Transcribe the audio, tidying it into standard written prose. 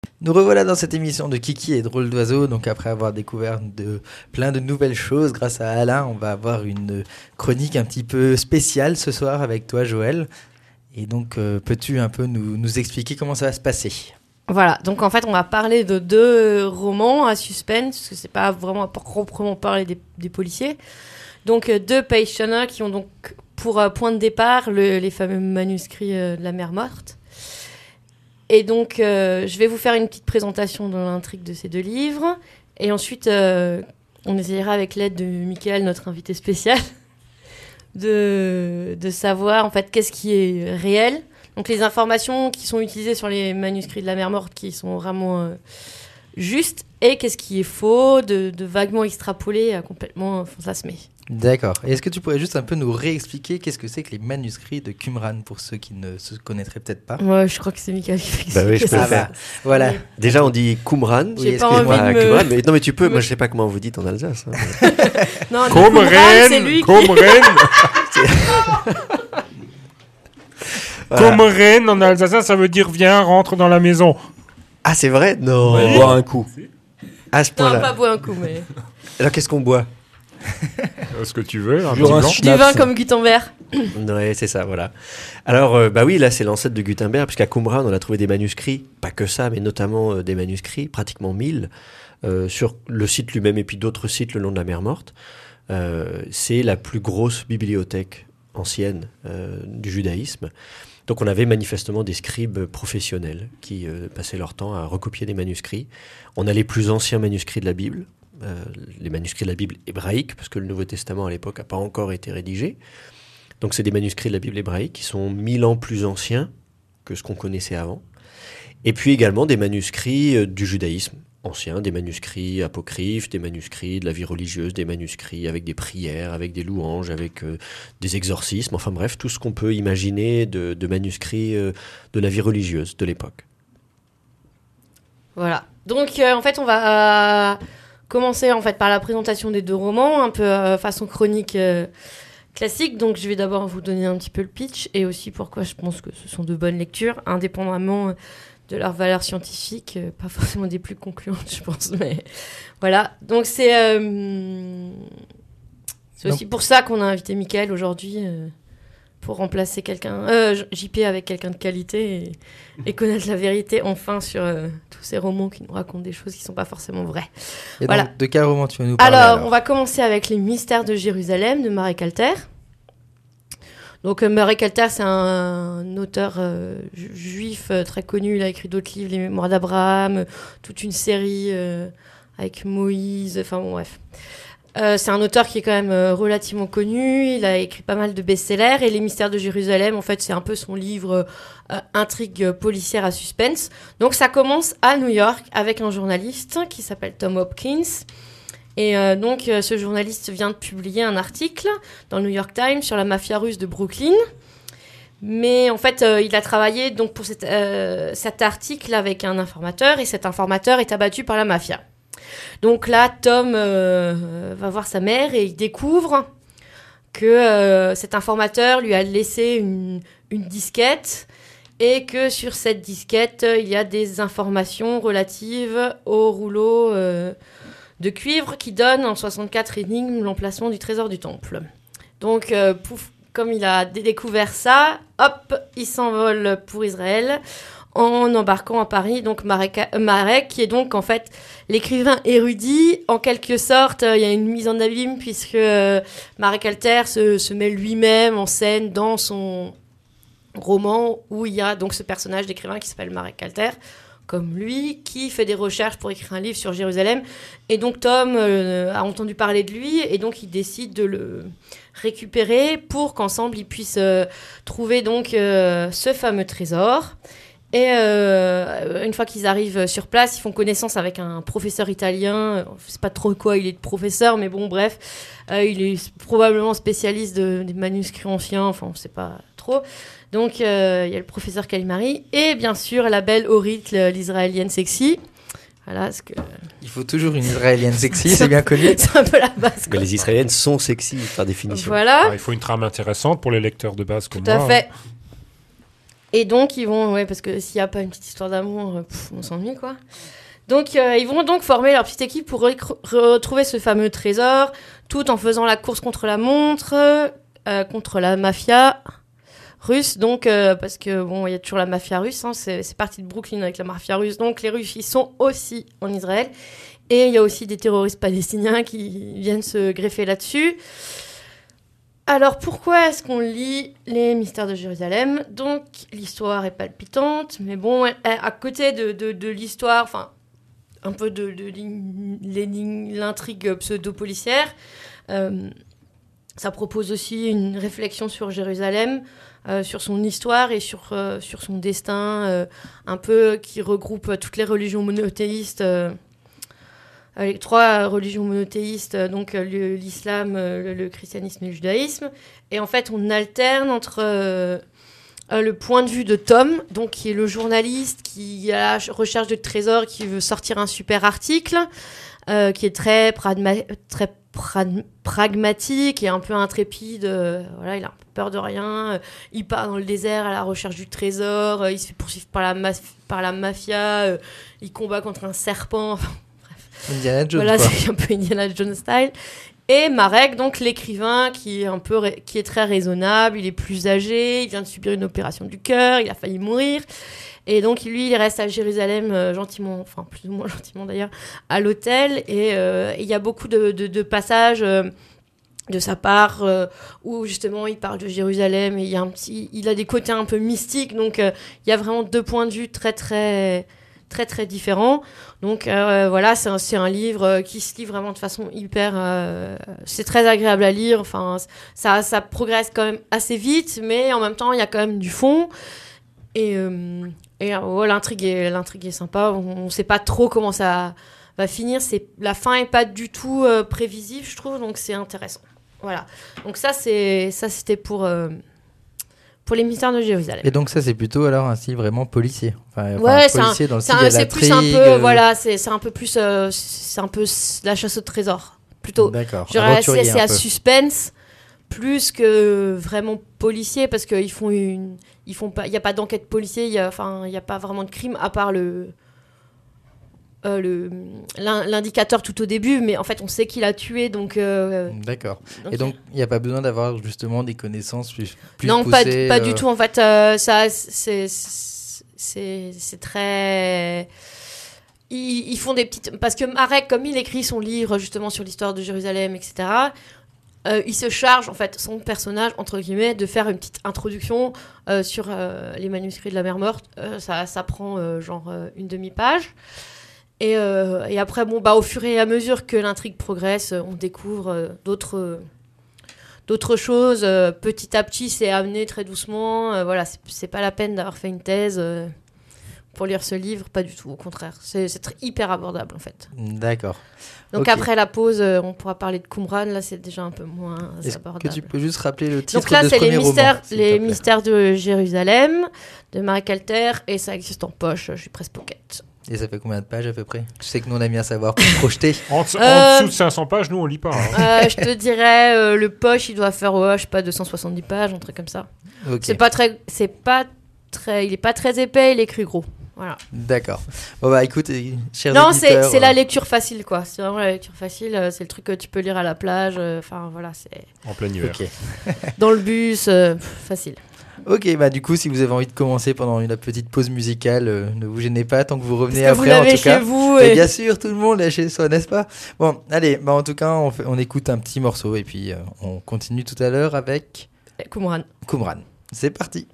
Nous revoilà dans cette émission de Kiki et Drôle d'Oiseau. Donc après avoir découvert plein de nouvelles choses grâce à Alain, on va avoir une chronique un petit peu spéciale ce soir avec toi, Joël. Et donc peux-tu un peu nous expliquer comment ça va se passer ? Voilà, donc en fait on va parler de 2 romans à suspense, parce que c'est pas vraiment à proprement parler des policiers. Donc 2 page turners qui ont donc pour point de départ les fameux manuscrits de la mer morte. Et donc je vais vous faire une petite présentation de l'intrigue de ces 2 livres. Et ensuite on essaiera avec l'aide de Michael, notre invité spécial, de savoir en fait qu'est-ce qui est réel. Donc les informations qui sont utilisées sur les manuscrits de la mer morte qui sont vraiment justes, et qu'est-ce qui est faux, de vaguement extrapolé à complètement fantasmé. D'accord. Et est-ce que tu pourrais juste un peu nous réexpliquer qu'est-ce que c'est que les manuscrits de Qumran pour ceux qui ne se connaîtraient peut-être pas ? Ouais, je crois que c'est Michael qui fait expliquer. Bah oui, je peux le faire. Voilà. Déjà, on dit Qumran. J'ai pas envie de me... Qumran, mais non, mais tu peux. Moi, je sais pas comment vous dites en Alsace. Hein. Non, Qumran, c'est lui qui... Qumran en alsacien, ça veut dire viens, rentre dans la maison. Ah, c'est vrai ? Non. Oui. Boire un coup. À ce Non, point-là. pas boire un coup, mais... Alors, qu'est-ce qu'on boit ? Ce que tu veux, un Toujours un petit Du schnaps. vin comme Gutenberg. Ouais, c'est ça, voilà. Alors, bah oui, là, c'est l'ancêtre de Gutenberg, puisqu'à Qumran, on a trouvé des manuscrits, pas que ça, mais notamment des manuscrits, pratiquement 1000, sur le site lui-même et puis d'autres sites le long de la mer Morte. C'est la plus grosse bibliothèque ancienne du judaïsme. Donc on avait manifestement des scribes professionnels qui passaient leur temps à recopier des manuscrits. On a les plus anciens manuscrits de la Bible, les manuscrits de la Bible hébraïque, parce que le Nouveau Testament à l'époque n'a pas encore été rédigé. Donc c'est des manuscrits de la Bible hébraïque qui sont 1000 ans plus anciens que ce qu'on connaissait avant. Et puis également des manuscrits du judaïsme ancien, des manuscrits apocryphes, des manuscrits de la vie religieuse, des manuscrits avec des prières, avec des louanges, avec des exorcismes, enfin bref, tout ce qu'on peut imaginer de manuscrits de la vie religieuse de l'époque. Voilà. Donc en fait on va commencer en fait par la présentation des 2 romans, un peu façon chronique classique. Donc je vais d'abord vous donner un petit peu le pitch et aussi pourquoi je pense que ce sont de bonnes lectures, indépendamment de leur valeur scientifique, pas forcément des plus concluantes, je pense, mais voilà. Donc c'est aussi pour ça qu'on a invité Michael aujourd'hui, pour remplacer quelqu'un, JP avec quelqu'un de qualité et connaître la vérité enfin sur tous ces romans qui nous racontent des choses qui ne sont pas forcément vraies. Et voilà. donc, de quel roman tu vas nous parler Alors, on va commencer avec Les Mystères de Jérusalem de Marek Alter. Donc Marek Alter, c'est un auteur juif très connu. Il a écrit d'autres livres, Les Mémoires d'Abraham, toute une série avec Moïse, enfin bon, bref. C'est un auteur qui est quand même relativement connu. Il a écrit pas mal de best-sellers. Et Les Mystères de Jérusalem, en fait, c'est un peu son livre intrigue policière à suspense. Donc ça commence à New York avec un journaliste qui s'appelle Tom Hopkins. Et donc, ce journaliste vient de publier un article dans le New York Times sur la mafia russe de Brooklyn. Mais en fait, il a travaillé donc, pour cet article avec un informateur, et cet informateur est abattu par la mafia. Donc là, Tom va voir sa mère et il découvre que cet informateur lui a laissé une disquette, et que sur cette disquette, il y a des informations relatives au rouleau de cuivre qui donne en 64 énigmes l'emplacement du trésor du temple. Donc, comme il a découvert ça, hop, il s'envole pour Israël en embarquant à Paris. Donc Marek, qui est donc en fait l'écrivain érudit, en quelque sorte, il y a une mise en abîme puisque Marek Alter se met lui-même en scène dans son roman où il y a donc ce personnage d'écrivain qui s'appelle Marek Alter, comme lui, qui fait des recherches pour écrire un livre sur Jérusalem. Et donc Tom a entendu parler de lui, et donc il décide de le récupérer pour qu'ensemble ils puissent trouver donc ce fameux trésor. Et une fois qu'ils arrivent sur place, ils font connaissance avec un professeur italien. Je sais pas trop quoi il est de professeur, mais bon, bref. Il est probablement spécialiste des manuscrits anciens, enfin, on sait pas trop. Donc, il y a le professeur Calimari. Et bien sûr, la belle Orit, l'israélienne sexy. Voilà, parce que... Il faut toujours une israélienne sexy, c'est bien connu. C'est un peu la base. Mais les Israéliennes sont sexy, par définition. Voilà. Alors, il faut une trame intéressante pour les lecteurs de base comme Tout à moi. fait. Et donc, ils vont, ouais, parce que s'il n'y a pas une petite histoire d'amour, on s'ennuie, quoi. Donc, ils vont donc former leur petite équipe pour retrouver ce fameux trésor, tout en faisant la course contre la montre, contre la mafia russe. Donc, parce que, bon, il y a toujours la mafia russe, hein, c'est parti de Brooklyn avec la mafia russe. Donc, les Russes, ils sont aussi en Israël. Et il y a aussi des terroristes palestiniens qui viennent se greffer là-dessus. Alors, pourquoi est-ce qu'on lit les mystères de Jérusalem ? Donc, l'histoire est palpitante, mais bon, à côté de l'histoire, enfin, un peu de l'intrigue pseudo-policière, ça propose aussi une réflexion sur Jérusalem, sur son histoire et sur son destin, un peu qui regroupe toutes les religions monothéistes, les 3 religions monothéistes, donc l'islam, le christianisme et le judaïsme. Et en fait, on alterne entre le point de vue de Tom, donc qui est le journaliste qui est à la recherche de trésors, qui veut sortir un super article, qui est très pragmatique et un peu intrépide. Voilà, il a un peu peur de rien. Il part dans le désert à la recherche du trésor. Il se fait poursuivre par la mafia. Il combat contre un serpent. Indiana Jones, voilà, quoi. c'est un peu Indiana Jones style. Et Marek, donc l'écrivain, qui est très raisonnable, il est plus âgé, il vient de subir une opération du cœur, il a failli mourir. Et donc lui, il reste à Jérusalem gentiment, enfin plus ou moins gentiment d'ailleurs, à l'hôtel. Et il y a beaucoup de passages de sa part où justement il parle de Jérusalem et il a des côtés un peu mystiques. Donc il y a vraiment 2 points de vue très très différent. Donc voilà, c'est un livre qui se lit vraiment de façon hyper... c'est très agréable à lire. Enfin, ça progresse quand même assez vite, mais en même temps, il y a quand même du fond. Et l'intrigue est sympa. On ne sait pas trop comment ça va finir. La fin n'est pas du tout prévisible, je trouve, donc c'est intéressant. Voilà. Donc c'était pour les mystères de Jérusalem. Et donc ça, c'est plutôt alors un style vraiment policier. Ouais, policier dans le style de c'est plus un peu, voilà, c'est un peu plus, c'est un peu la chasse au trésor, plutôt. D'accord. C'est à suspense plus que vraiment policier, parce qu'ils font il y a pas d'enquête policier, il y a pas vraiment de crime à part l'indicateur tout au début, mais en fait on sait qu'il a tué, donc d'accord. Et donc il n'y a pas besoin d'avoir justement des connaissances plus non, poussées, pas du tout en fait. Ça c'est très... Ils font des petites... Parce que Marek, comme il écrit son livre justement sur l'histoire de Jérusalem, etc., il se charge, en fait, son personnage, entre guillemets, de faire une petite introduction sur les manuscrits de la mer morte. Ça prend genre une demi-page. Et après, bon, au fur et à mesure que l'intrigue progresse, on découvre d'autres choses. Petit à petit, c'est amené très doucement. Voilà, c'est pas la peine d'avoir fait une thèse pour lire ce livre, pas du tout. Au contraire, c'est hyper abordable en fait. D'accord. Donc Okay. après la pause, on pourra parler de Qumran. Là, c'est déjà un peu moins abordable. Est-ce que tu peux juste rappeler le titre Donc là, de ce c'est premier roman, les mystères de Jérusalem de Marek Alter, et ça existe en poche. Je suis presse pocket. Et ça fait combien de pages à peu près ? Tu sais que nous on aime bien savoir pour projeter. En dessous de 500 pages, nous, on lit pas. Hein. Je te dirais, le poche, il doit faire, je sais pas, 270 pages, un truc comme ça. Okay. Il est pas très épais, il écrit gros. Voilà. D'accord. Bon écoute, chers non, éditeurs... c'est la lecture facile, quoi. C'est vraiment la lecture facile. C'est le truc que tu peux lire à la plage. Enfin, voilà, c'est... En plein hiver. Ok. Dans le bus, facile. Ok, du coup, si vous avez envie de commencer pendant une petite pause musicale, ne vous gênez pas tant que vous revenez Parce que après, vous l'avez en tout cas. chez vous. Et bien sûr, tout le monde l'a chez soi, n'est-ce pas ? Bon, allez, en tout cas, on écoute un petit morceau et puis on continue tout à l'heure avec Qumran. Qumran. C'est parti.